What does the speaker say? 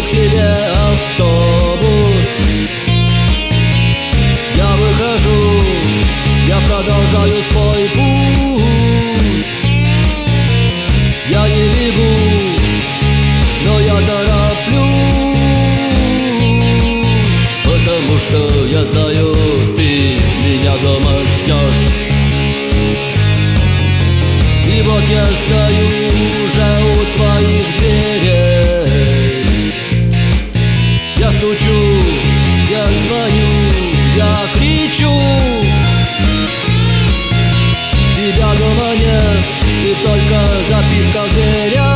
к тебе автобус. Я выхожу, я продолжаю свой путь. Я не бегу, но я тороплюсь, потому что я знаю, ты меня дома ждешь. И вот я стою уже у твоих дверей. Я стучу, я звоню, я кричу. Тебя дома нет, и только записка в дверях.